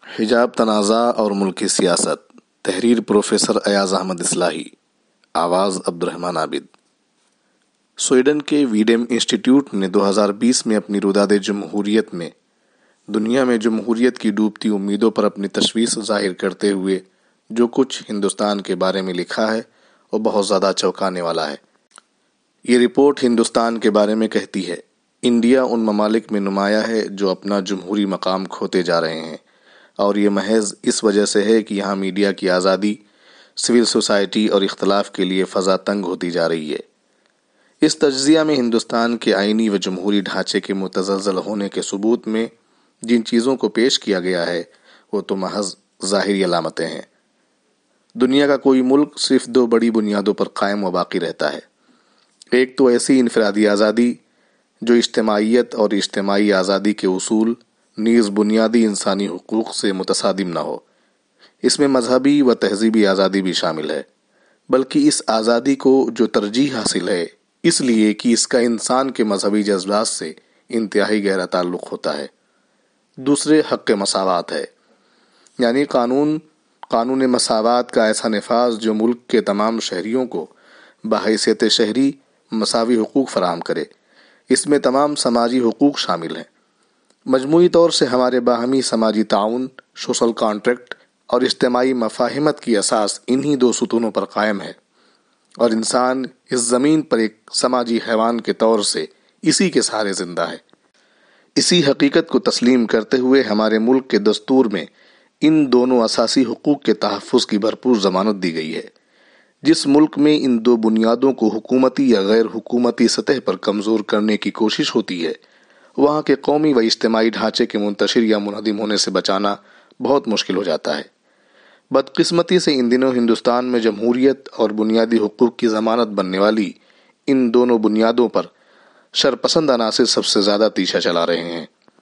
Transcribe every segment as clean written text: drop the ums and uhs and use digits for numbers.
حجاب تنازع اور ملکی سیاست، تحریر پروفیسر ایاز احمد اصلاحی، آواز عبدالرحمن عابد۔ سویڈن کے ویڈم انسٹی ٹیوٹ نے 2020 میں اپنی روداد جمہوریت میں دنیا میں جمہوریت کی ڈوبتی امیدوں پر اپنی تشویش ظاہر کرتے ہوئے جو کچھ ہندوستان کے بارے میں لکھا ہے وہ بہت زیادہ چونکانے والا ہے۔ یہ رپورٹ ہندوستان کے بارے میں کہتی ہے، انڈیا ان ممالک میں نمایاں ہے جو اپنا جمہوری مقام کھوتے جا رہے ہیں، اور یہ محض اس وجہ سے ہے کہ یہاں میڈیا کی آزادی، سول سوسائٹی اور اختلاف کے لیے فضا تنگ ہوتی جا رہی ہے۔ اس تجزیہ میں ہندوستان کے آئینی و جمہوری ڈھانچے کے متزلزل ہونے کے ثبوت میں جن چیزوں کو پیش کیا گیا ہے وہ تو محض ظاہری علامتیں ہیں۔ دنیا کا کوئی ملک صرف دو بڑی بنیادوں پر قائم و باقی رہتا ہے۔ ایک تو ایسی انفرادی آزادی جو اجتماعیت اور اجتماعی آزادی کے اصول نیز بنیادی انسانی حقوق سے متصادم نہ ہو۔ اس میں مذہبی و تہذیبی آزادی بھی شامل ہے، بلکہ اس آزادی کو جو ترجیح حاصل ہے اس لیے کہ اس کا انسان کے مذہبی جذبات سے انتہائی گہرا تعلق ہوتا ہے۔ دوسرے حق مساوات ہے، یعنی قانون مساوات کا ایسا نفاذ جو ملک کے تمام شہریوں کو بحیثیت شہری مساوی حقوق فراہم کرے۔ اس میں تمام سماجی حقوق شامل ہیں۔ مجموعی طور سے ہمارے باہمی سماجی تعاون، سوشل کانٹریکٹ اور اجتماعی مفاہمت کی اساس انہی دو ستونوں پر قائم ہے، اور انسان اس زمین پر ایک سماجی حیوان کے طور سے اسی کے سہارے زندہ ہے۔ اسی حقیقت کو تسلیم کرتے ہوئے ہمارے ملک کے دستور میں ان دونوں اساسی حقوق کے تحفظ کی بھرپور ضمانت دی گئی ہے۔ جس ملک میں ان دو بنیادوں کو حکومتی یا غیر حکومتی سطح پر کمزور کرنے کی کوشش ہوتی ہے، وہاں کے قومی و اجتماعی ڈھانچے کے منتشر یا منہدم ہونے سے بچانا بہت مشکل ہو جاتا ہے۔ بدقسمتی سے ان دنوں ہندوستان میں جمہوریت اور بنیادی حقوق کی ضمانت بننے والی ان دونوں بنیادوں پر شرپسند عناصر سب سے زیادہ تیشہ چلا رہے ہیں۔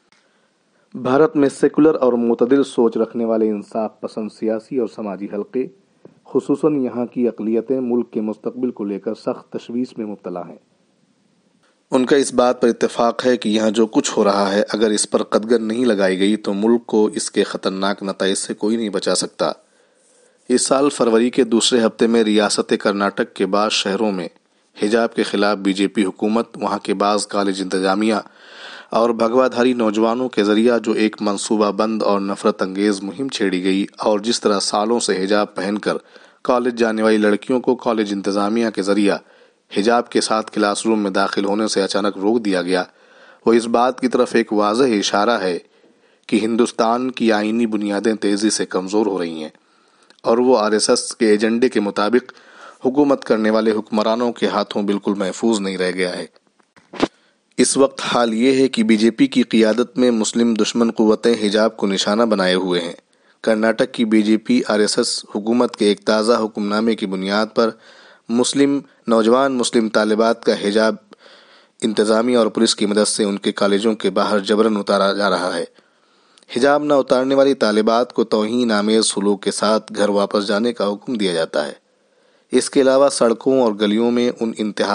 بھارت میں سیکولر اور معتدل سوچ رکھنے والے انصاف پسند سیاسی اور سماجی حلقے، خصوصاً یہاں کی اقلیتیں ملک کے مستقبل کو لے کر سخت تشویش میں مبتلا ہیں۔ ان کا اس بات پر اتفاق ہے کہ یہاں جو کچھ ہو رہا ہے اگر اس پر قدغن نہیں لگائی گئی تو ملک کو اس کے خطرناک نتائج سے کوئی نہیں بچا سکتا۔ اس سال فروری کے دوسرے ہفتے میں ریاست کرناٹک کے بعض شہروں میں حجاب کے خلاف بی جے پی حکومت، وہاں کے بعض کالج انتظامیہ اور بھگوا دھاری نوجوانوں کے ذریعہ جو ایک منصوبہ بند اور نفرت انگیز مہم چھیڑی گئی، اور جس طرح سالوں سے حجاب پہن کر کالج جانے والی لڑکیوں کو کالج انتظامیہ کے ذریعہ حجاب کے ساتھ کلاس روم میں داخل ہونے سے اچانک روک دیا گیا، وہ اس بات کی طرف ایک واضح اشارہ ہے کہ ہندوستان کی آئینی بنیادیں تیزی سے کمزور ہو رہی ہیں، اور وہ RSS کے ایجنڈے کے مطابق حکومت کرنے والے حکمرانوں کے ہاتھوں بالکل محفوظ نہیں رہ گیا ہے۔ اس وقت حال یہ ہے کہ بی جے پی کی قیادت میں مسلم دشمن قوتیں حجاب کو نشانہ بنائے ہوئے ہیں۔ کرناٹک کی بی جے پی RSS حکومت کے ایک تازہ حکم نامے کی بنیاد پر نوجوان مسلم طالبات کا حجاب انتظامیہ اور پولیس کی مدد سے ان کے کالجوں کے باہر جبراً اتارا جا رہا ہے۔ حجاب نہ اتارنے والی طالبات کو توہین آمیز سلوک کے ساتھ گھر واپس جانے کا حکم دیا جاتا ہے۔ اس کے علاوہ سڑکوں اور گلیوں میں ان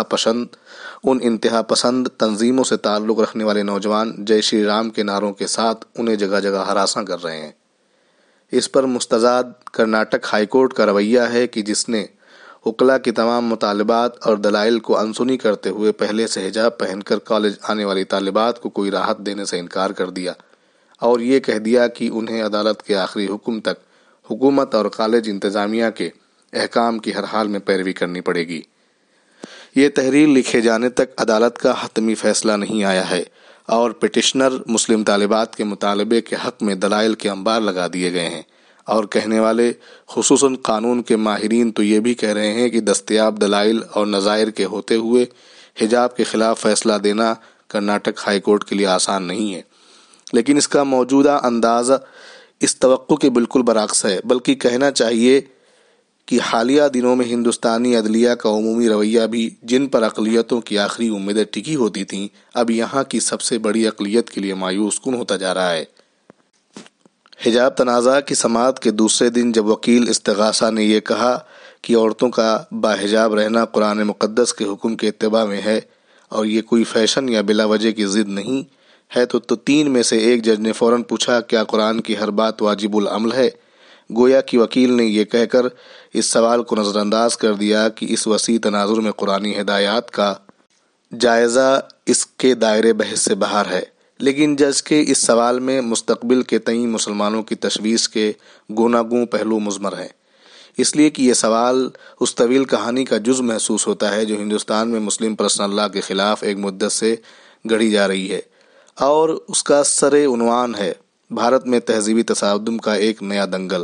انتہا پسند تنظیموں سے تعلق رکھنے والے نوجوان جے شری رام کے نعروں کے ساتھ انہیں جگہ جگہ ہراساں کر رہے ہیں۔ اس پر مستزاد کرناٹک ہائی کورٹ کا رویہ ہے کہ جس نے وکلاء کی تمام مطالبات اور دلائل کو انسنی کرتے ہوئے پہلے سے حجاب پہن کر کالج آنے والی طالبات کو کوئی راحت دینے سے انکار کر دیا، اور یہ کہہ دیا کہ انہیں عدالت کے آخری حکم تک حکومت اور کالج انتظامیہ کے احکام کی ہر حال میں پیروی کرنی پڑے گی۔ یہ تحریر لکھے جانے تک عدالت کا حتمی فیصلہ نہیں آیا ہے، اور پٹیشنر مسلم طالبات کے مطالبے کے حق میں دلائل کے انبار لگا دیے گئے ہیں، اور کہنے والے خصوصاً قانون کے ماہرین تو یہ بھی کہہ رہے ہیں کہ دستیاب دلائل اور نظائر کے ہوتے ہوئے حجاب کے خلاف فیصلہ دینا کرناٹک ہائی کورٹ کے لیے آسان نہیں ہے۔ لیکن اس کا موجودہ انداز اس توقع کے بالکل برعکس ہے، بلکہ کہنا چاہیے کہ حالیہ دنوں میں ہندوستانی عدلیہ کا عمومی رویہ بھی جن پر اقلیتوں کی آخری امیدیں ٹکی ہوتی تھیں اب یہاں کی سب سے بڑی اقلیت کے لیے مایوس کن ہوتا جا رہا ہے۔ حجاب تنازع کی سماعت کے دوسرے دن جب وکیل استغاثہ نے یہ کہا کہ عورتوں کا باحجاب رہنا قرآن مقدس کے حکم کے اتباع میں ہے اور یہ کوئی فیشن یا بلا وجہ کی ضد نہیں، ہے تو 3 میں سے ایک جج نے فوراً پوچھا کیا قرآن کی ہر بات واجب العمل ہے؟ گویا کہ وکیل نے یہ کہہ کر اس سوال کو نظر انداز کر دیا کہ اس وسیع تناظر میں قرآنی ہدایات کا جائزہ اس کے دائرے بحث سے باہر ہے۔ لیکن جج کے اس سوال میں مستقبل کے تئیں مسلمانوں کی تشویش کے گوناگوں پہلو مضمر ہیں، اس لیے کہ یہ سوال اس طویل کہانی کا جز محسوس ہوتا ہے جو ہندوستان میں مسلم پرسنل لا کے خلاف ایک مدت سے گڑھی جا رہی ہے، اور اس کا سر عنوان ہے بھارت میں تہذیبی تصادم کا ایک نیا دنگل،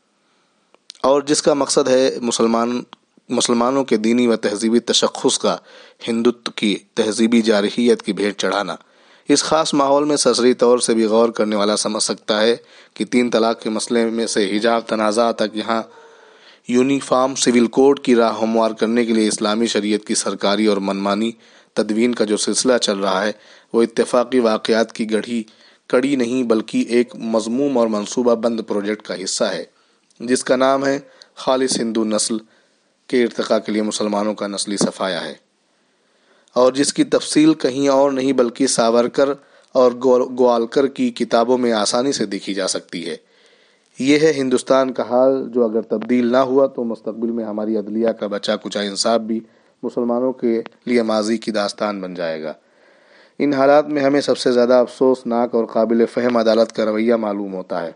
اور جس کا مقصد ہے مسلمانوں کے دینی و تہذیبی تشخص کا ہندوتو کی تہذیبی جارحیت کی بھیٹ چڑھانا۔ اس خاص ماحول میں سرسری طور سے بھی غور کرنے والا سمجھ سکتا ہے کہ 3 طلاق کے مسئلے میں سے حجاب تنازع تک یہاں یونیفارم سول کوڈ کی راہ ہموار کرنے کے لیے اسلامی شریعت کی سرکاری اور منمانی تدوین کا جو سلسلہ چل رہا ہے وہ اتفاقی واقعات کی کڑی نہیں بلکہ ایک مضموم اور منصوبہ بند پروجیکٹ کا حصہ ہے، جس کا نام ہے خالص ہندو نسل کے ارتقاء کے لیے مسلمانوں کا نسلی صفایا ہے، اور جس کی تفصیل کہیں اور نہیں بلکہ ساورکر اور گوالکر کی کتابوں میں آسانی سے دیکھی جا سکتی ہے۔ یہ ہے ہندوستان کا حال جو اگر تبدیل نہ ہوا تو مستقبل میں ہماری عدلیہ کا بچا کچا انصاف بھی مسلمانوں کے لیے ماضی کی داستان بن جائے گا۔ ان حالات میں ہمیں سب سے زیادہ افسوسناک اور قابل فہم عدالت کا رویہ معلوم ہوتا ہے،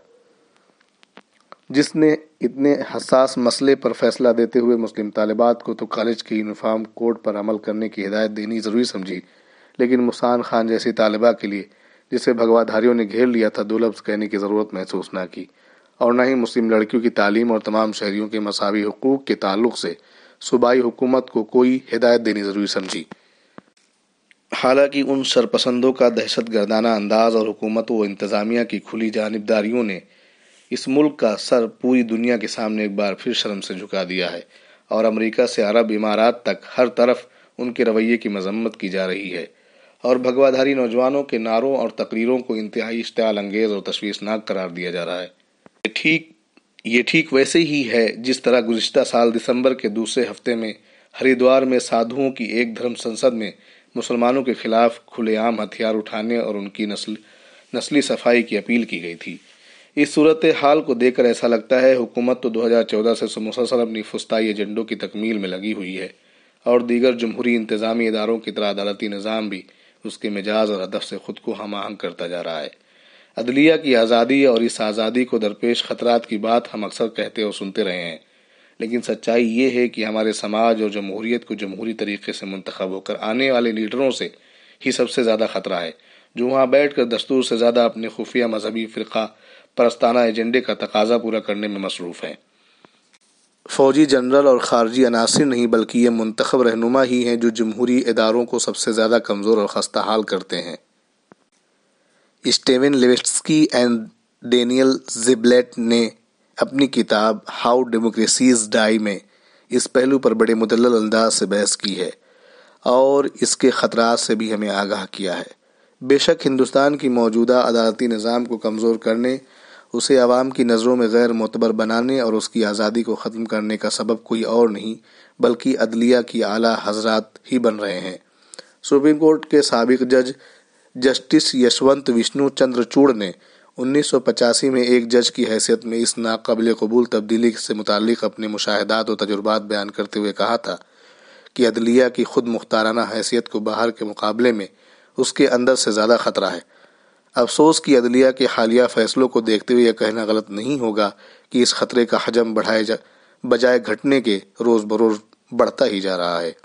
جس نے اتنے حساس مسئلے پر فیصلہ دیتے ہوئے مسلم طالبات کو تو کالج کے یونیفارم کوڈ پر عمل کرنے کی ہدایت دینی ضروری سمجھی، لیکن مسان خان جیسی طالبہ کے لیے جسے بھگوا دھاریوں نے گھیر لیا تھا 2 لفظ کہنے کی ضرورت محسوس نہ کی، اور نہ ہی مسلم لڑکیوں کی تعلیم اور تمام شہریوں کے مساوی حقوق کے تعلق سے صوبائی حکومت کو کوئی ہدایت دینی ضروری سمجھی۔ حالانکہ ان شرپسندوں کا دہشت گردانہ انداز اور حکومت و انتظامیہ کی کھلی جانبداریوں نے اس ملک کا سر پوری دنیا کے سامنے ایک بار پھر شرم سے جھکا دیا ہے، اور امریکہ سے عرب امارات تک ہر طرف ان کے رویے کی مذمت کی جا رہی ہے، اور بھگوا دھاری نوجوانوں کے نعروں اور تقریروں کو انتہائی اشتعال انگیز اور تشویشناک قرار دیا جا رہا ہے۔ یہ ٹھیک ویسے ہی ہے جس طرح گزشتہ سال دسمبر کے دوسرے ہفتے میں ہریدوار میں سادھوؤں کی ایک دھرم سنسد میں مسلمانوں کے خلاف کھلے عام ہتھیار اٹھانے اور ان کی نسلی صفائی کی اپیل کی گئی تھی۔ اس صورتحال کو دیکھ کر ایسا لگتا ہے حکومت تو 2014 سے مسلسل اپنی فسطائی ایجنڈوں کی تکمیل میں لگی ہوئی ہے، اور دیگر جمہوری انتظامی اداروں کی طرح عدالتی نظام بھی اس کے مزاج اور ہدف سے خود کو ہم آہنگ کرتا جا رہا ہے۔ عدلیہ کی آزادی اور اس آزادی کو درپیش خطرات کی بات ہم اکثر کہتے اور سنتے رہے ہیں، لیکن سچائی یہ ہے کہ ہمارے سماج اور جمہوریت کو جمہوری طریقے سے منتخب ہو کر آنے والے لیڈروں سے ہی سب سے زیادہ خطرہ ہے، جو وہاں بیٹھ کر دستور سے زیادہ اپنے خفیہ مذہبی فرقہ پرستانہ ایجنڈے کا تقاضا پورا کرنے میں مصروف ہیں۔ فوجی جنرل اور خارجی عناصر نہیں بلکہ یہ منتخب رہنما ہی ہیں جو جمہوری اداروں کو سب سے زیادہ کمزور اور خستہ حال کرتے ہیں۔ Steven Levitsky and Daniel Ziblatt نے اپنی کتاب ہاؤ ڈیموکریسیز ڈائی میں اس پہلو پر بڑے مدلل انداز سے بحث کی ہے، اور اس کے خطرات سے بھی ہمیں آگاہ کیا ہے۔ بے شک ہندوستان کی موجودہ عدالتی نظام کو کمزور کرنے، اسے عوام کی نظروں میں غیر معتبر بنانے اور اس کی آزادی کو ختم کرنے کا سبب کوئی اور نہیں بلکہ عدلیہ کی اعلیٰ حضرات ہی بن رہے ہیں۔ سپریم کورٹ کے سابق جج جسٹس یشونت وشنو چندر چوڑ نے 1985 میں ایک جج کی حیثیت میں اس ناقابل قبول تبدیلی سے متعلق اپنے مشاہدات و تجربات بیان کرتے ہوئے کہا تھا کہ عدلیہ کی خود مختارانہ حیثیت کو باہر کے مقابلے میں اس کے اندر سے زیادہ خطرہ ہے۔ افسوس کی عدلیہ کے حالیہ فیصلوں کو دیکھتے ہوئے یہ کہنا غلط نہیں ہوگا کہ اس خطرے کا حجم بجائے گھٹنے کے روز بروز بڑھتا ہی جا رہا ہے۔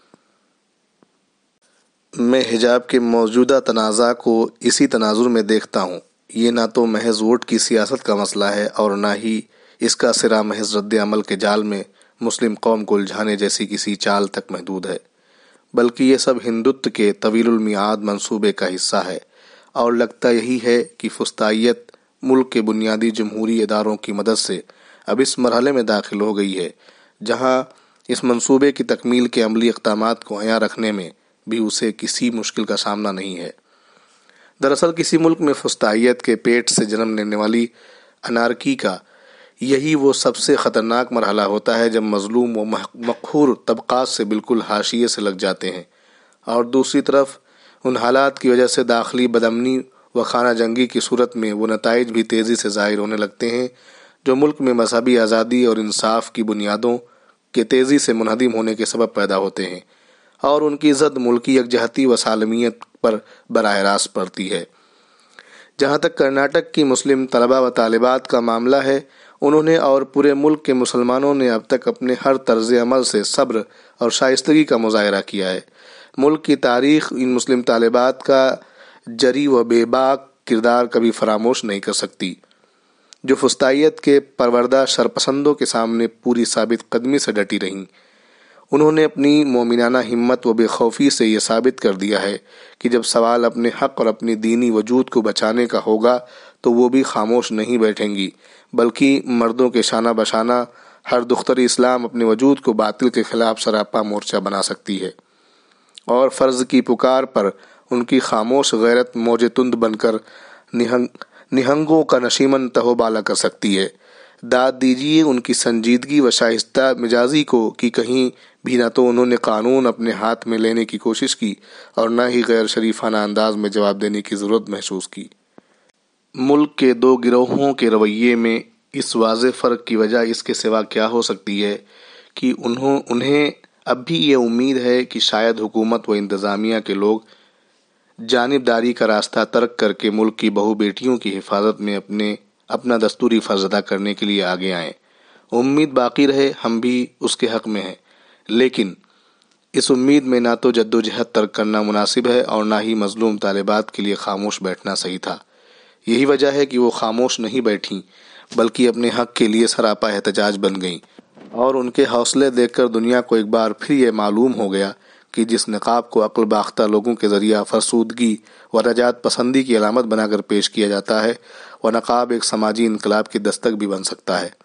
میں حجاب کے موجودہ تنازع کو اسی تناظر میں دیکھتا ہوں۔ یہ نہ تو محض ووٹ کی سیاست کا مسئلہ ہے اور نہ ہی اس کا سرا محض رد عمل کے جال میں مسلم قوم کو الجھانے جیسی کسی چال تک محدود ہے، بلکہ یہ سب ہندوتو کے طویل المیعاد منصوبے کا حصہ ہے، اور لگتا یہی ہے کہ فسطائیت ملک کے بنیادی جمہوری اداروں کی مدد سے اب اس مرحلے میں داخل ہو گئی ہے جہاں اس منصوبے کی تکمیل کے عملی اقدامات کو عیاں رکھنے میں بھی اسے کسی مشکل کا سامنا نہیں ہے۔ دراصل کسی ملک میں فسطائیت کے پیٹ سے جنم لینے والی انارکی کا یہی وہ سب سے خطرناک مرحلہ ہوتا ہے جب مظلوم و مقہور طبقات سے بالکل حاشیے سے لگ جاتے ہیں، اور دوسری طرف ان حالات کی وجہ سے داخلی بدامنی و خانہ جنگی کی صورت میں وہ نتائج بھی تیزی سے ظاہر ہونے لگتے ہیں جو ملک میں مذہبی آزادی اور انصاف کی بنیادوں کے تیزی سے منہدم ہونے کے سبب پیدا ہوتے ہیں، اور ان کی زد ملکی یکجہتی و سالمیت پر براہ راست پڑتی ہے۔ جہاں تک کرناٹک کی مسلم طلباء و طالبات کا معاملہ ہے، انہوں نے اور پورے ملک کے مسلمانوں نے اب تک اپنے ہر طرز عمل سے صبر اور شائستگی کا مظاہرہ کیا ہے۔ ملک کی تاریخ ان مسلم طالبات کا جری و بے باک کردار کبھی فراموش نہیں کر سکتی، جو فسطائیت کے پروردہ شرپسندوں کے سامنے پوری ثابت قدمی سے ڈٹی رہیں۔ انہوں نے اپنی مومنانہ ہمت و بے خوفی سے یہ ثابت کر دیا ہے کہ جب سوال اپنے حق اور اپنی دینی وجود کو بچانے کا ہوگا تو وہ بھی خاموش نہیں بیٹھیں گی، بلکہ مردوں کے شانہ بشانہ ہر دختر اسلام اپنے وجود کو باطل کے خلاف سراپا مورچہ بنا سکتی ہے، اور فرض کی پکار پر ان کی خاموش غیرت موج تند بن کر نہنگوں کا نشیمن تہو بالا کر سکتی ہے۔ داد دیجیے ان کی سنجیدگی و شائستہ مزاجی کو کہ کہیں بھی نہ تو انہوں نے قانون اپنے ہاتھ میں لینے کی کوشش کی اور نہ ہی غیر شریفانہ انداز میں جواب دینے کی ضرورت محسوس کی۔ ملک کے دو گروہوں کے رویے میں اس واضح فرق کی وجہ اس کے سوا کیا ہو سکتی ہے کہ انہیں اب بھی یہ امید ہے کہ شاید حکومت و انتظامیہ کے لوگ جانبداری کا راستہ ترک کر کے ملک کی بہو بیٹیوں کی حفاظت میں اپنا دستوری فرض ادا کرنے کے لیے آگے آئیں۔ امید باقی رہے، ہم بھی اس کے حق میں ہیں، لیکن اس امید میں نہ تو جدوجہد ترک کرنا مناسب ہے اور نہ ہی مظلوم طالبات کے لیے خاموش بیٹھنا صحیح تھا۔ یہی وجہ ہے کہ وہ خاموش نہیں بیٹھیں بلکہ اپنے حق کے لیے سراپا احتجاج بن گئیں، اور ان کے حوصلے دیکھ کر دنیا کو ایک بار پھر یہ معلوم ہو گیا کہ جس نقاب کو عقل باختہ لوگوں کے ذریعہ فرسودگی و رجعت پسندی کی علامت بنا کر پیش کیا جاتا ہے، وہ نقاب ایک سماجی انقلاب کی دستک بھی بن سکتا ہے،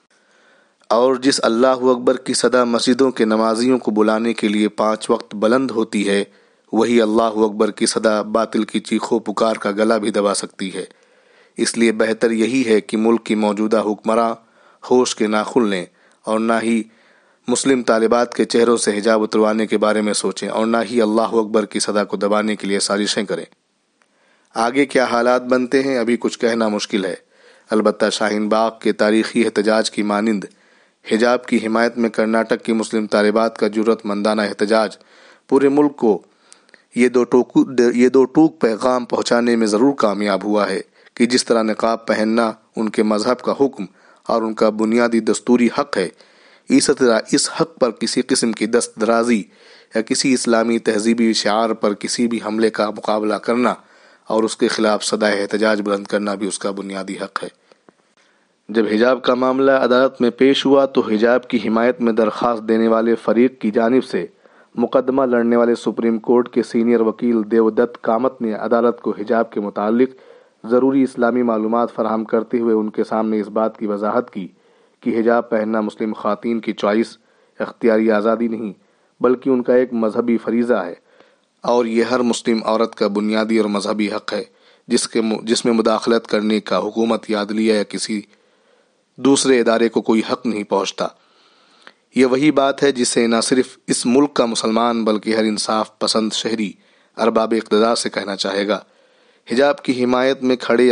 اور جس اللہ اکبر کی صدا مسجدوں کے نمازیوں کو بلانے کے لیے 5 وقت بلند ہوتی ہے، وہی اللہ اکبر کی صدا باطل کی چیخو پکار کا گلا بھی دبا سکتی ہے۔ اس لیے بہتر یہی ہے کہ ملک کی موجودہ حکمراں ہوش کے ناخن لیں اور نہ ہی مسلم طالبات کے چہروں سے حجاب اتروانے کے بارے میں سوچیں اور نہ ہی اللہ اکبر کی صدا کو دبانے کے لیے سازشیں کریں۔ آگے کیا حالات بنتے ہیں ابھی کچھ کہنا مشکل ہے، البتہ شاہین باغ کے تاریخی احتجاج کی مانند حجاب کی حمایت میں کرناٹک کی مسلم طالبات کا جرأت مندانہ احتجاج پورے ملک کو یہ دو ٹوک پیغام پہنچانے میں ضرور کامیاب ہوا ہے کہ جس طرح نقاب پہننا ان کے مذہب کا حکم اور ان کا بنیادی دستوری حق ہے، اسی طرح اس حق پر کسی قسم کی دست درازی یا کسی اسلامی تہذیبی شعار پر کسی بھی حملے کا مقابلہ کرنا اور اس کے خلاف صدائے احتجاج بلند کرنا بھی اس کا بنیادی حق ہے۔ جب حجاب کا معاملہ عدالت میں پیش ہوا تو حجاب کی حمایت میں درخواست دینے والے فریق کی جانب سے مقدمہ لڑنے والے سپریم کورٹ کے سینئر وکیل دیودت کامت نے عدالت کو حجاب کے متعلق ضروری اسلامی معلومات فراہم کرتے ہوئے ان کے سامنے اس بات کی وضاحت کی کہ حجاب پہننا مسلم خواتین کی چوائس، اختیاری آزادی نہیں بلکہ ان کا ایک مذہبی فریضہ ہے، اور یہ ہر مسلم عورت کا بنیادی اور مذہبی حق ہے جس میں مداخلت کرنے کا حکومت یا عدلیہ یا کسی دوسرے ادارے کو کوئی حق نہیں پہنچتا۔ یہ وہی بات ہے جسے نہ صرف اس ملک کا مسلمان بلکہ ہر انصاف پسند شہری ارباب اقتدار سے کہنا چاہے گا۔ حجاب کی حمایت میں کھڑے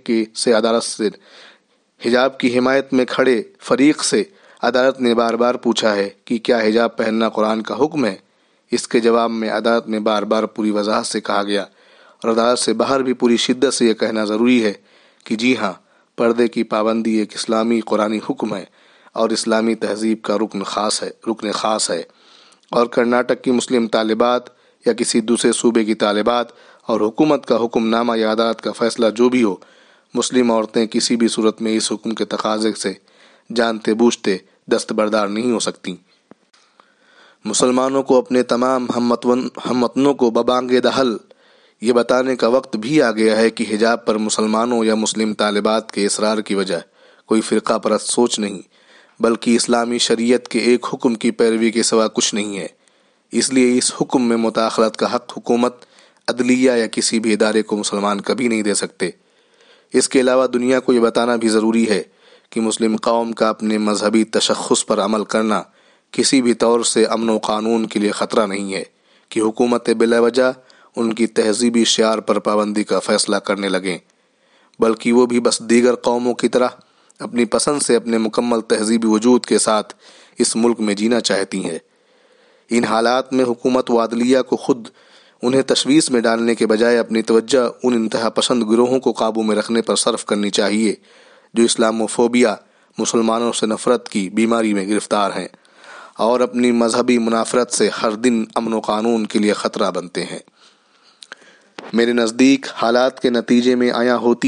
فریق سے عدالت نے بار بار پوچھا ہے کہ کیا حجاب پہننا قرآن کا حکم ہے؟ اس کے جواب میں عدالت میں بار بار پوری وضاحت سے کہا گیا اور عدالت سے باہر بھی پوری شدت سے یہ کہنا ضروری ہے کہ جی ہاں، پردے کی پابندی ایک اسلامی قرآنی حکم ہے اور اسلامی تہذیب کا رکن خاص ہے، اور کرناٹک کی مسلم طالبات یا کسی دوسرے صوبے کی طالبات اور حکومت کا حکم نامہ یا عدالت کا فیصلہ جو بھی ہو، مسلم عورتیں کسی بھی صورت میں اس حکم کے تقاضے سے جانتے بوجھتے دستبردار نہیں ہو سکتی۔ مسلمانوں کو اپنے تمام ہم وطنوں کو ببانگ دہل یہ بتانے کا وقت بھی آ گیا ہے کہ حجاب پر مسلمانوں یا مسلم طالبات کے اصرار کی وجہ کوئی فرقہ پرست سوچ نہیں بلکہ اسلامی شریعت کے ایک حکم کی پیروی کے سوا کچھ نہیں ہے۔ اس لیے اس حکم میں مداخلت کا حق حکومت، عدلیہ یا کسی بھی ادارے کو مسلمان کبھی نہیں دے سکتے۔ اس کے علاوہ دنیا کو یہ بتانا بھی ضروری ہے کہ مسلم قوم کا اپنے مذہبی تشخص پر عمل کرنا کسی بھی طور سے امن و قانون کے لیے خطرہ نہیں ہے، کہ حکومت بلا وجہ ان کی تہذیبی شعار پر پابندی کا فیصلہ کرنے لگیں، بلکہ وہ بھی بس دیگر قوموں کی طرح اپنی پسند سے اپنے مکمل تہذیبی وجود کے ساتھ اس ملک میں جینا چاہتی ہیں۔ ان حالات میں حکومت و عدلیہ کو خود انہیں تشویش میں ڈالنے کے بجائے اپنی توجہ ان انتہا پسند گروہوں کو قابو میں رکھنے پر صرف کرنی چاہیے جو اسلاموفوبیا، مسلمانوں سے نفرت کی بیماری میں گرفتار ہیں اور اپنی مذہبی منافرت سے ہر دن امن و قانون کے لیے خطرہ بنتے ہیں۔ میرے نزدیک حالات کے نتیجے میں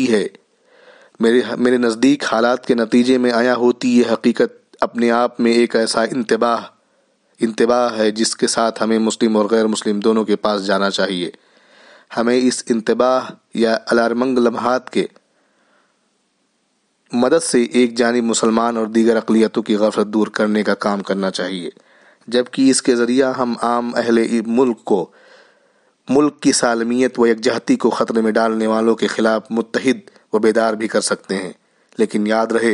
آیا ہوتی یہ حقیقت اپنے آپ میں ایک ایسا انتباہ ہے جس کے ساتھ ہمیں مسلم اور غیر مسلم دونوں کے پاس جانا چاہیے۔ ہمیں اس انتباہ یا الارمنگ لمحات کے مدد سے ایک جانب مسلمان اور دیگر اقلیتوں کی غفلت دور کرنے کا کام کرنا چاہیے، جبکہ اس کے ذریعہ ہم عام اہل ملک کی سالمیت و یکجہتی کو خطرے میں ڈالنے والوں کے خلاف متحد و بیدار بھی کر سکتے ہیں۔ لیکن یاد رہے،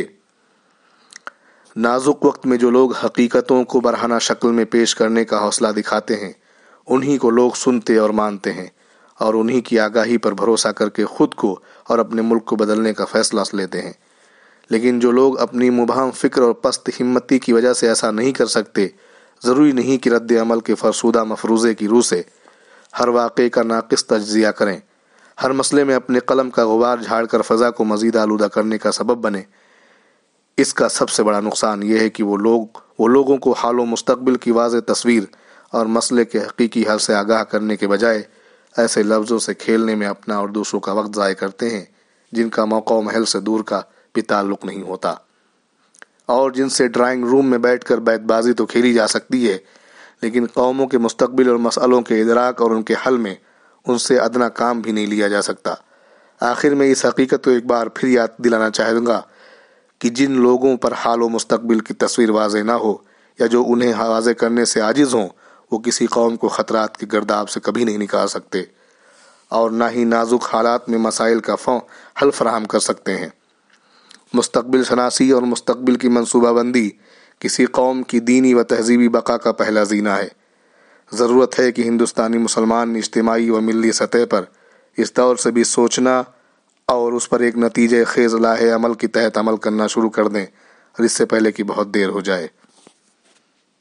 نازک وقت میں جو لوگ حقیقتوں کو برہنہ شکل میں پیش کرنے کا حوصلہ دکھاتے ہیں انہی کو لوگ سنتے اور مانتے ہیں اور انہی کی آگاہی پر بھروسہ کر کے خود کو اور اپنے ملک کو بدلنے کا فیصلہ لیتے ہیں۔ لیکن جو لوگ اپنی مبہم فکر اور پست ہمتی کی وجہ سے ایسا نہیں کر سکتے، ضروری نہیں کہ رد عمل کے فرسودہ مفروضے کی روح سے ہر واقعے کا ناقص تجزیہ کریں، ہر مسئلے میں اپنے قلم کا غبار جھاڑ کر فضا کو مزید آلودہ کرنے کا سبب بنے۔ اس کا سب سے بڑا نقصان یہ ہے کہ وہ لوگوں کو حال و مستقبل کی واضح تصویر اور مسئلے کے حقیقی حل سے آگاہ کرنے کے بجائے ایسے لفظوں سے کھیلنے میں اپنا اور دوسروں کا وقت ضائع کرتے ہیں جن کا موقع و محل سے دور کا بھی تعلق نہیں ہوتا، اور جن سے ڈرائنگ روم میں بیٹھ کر بیت بازی تو کھیلی جا سکتی ہے، لیکن قوموں کے مستقبل اور مسئلوں کے ادراک اور ان کے حل میں ان سے ادنا کام بھی نہیں لیا جا سکتا۔ آخر میں اس حقیقت کو ایک بار پھر یاد دلانا چاہوں گا کہ جن لوگوں پر حال و مستقبل کی تصویر واضح نہ ہو یا جو انہیں واضح کرنے سے عاجز ہوں، وہ کسی قوم کو خطرات کے گرداب سے کبھی نہیں نکال سکتے اور نہ ہی نازک حالات میں مسائل کا حل فراہم کر سکتے ہیں۔ مستقبل شناسی اور مستقبل کی منصوبہ بندی کسی قوم کی دینی و تہذیبی بقا کا پہلا زینہ ہے۔ ضرورت ہے کہ ہندوستانی مسلمان اجتماعی و ملی سطح پر اس دور سے بھی سوچنا اور اس پر ایک نتیجہ خیز لاہ عمل کے تحت عمل کرنا شروع کر دیں، اور اس سے پہلے کہ بہت دیر ہو جائے۔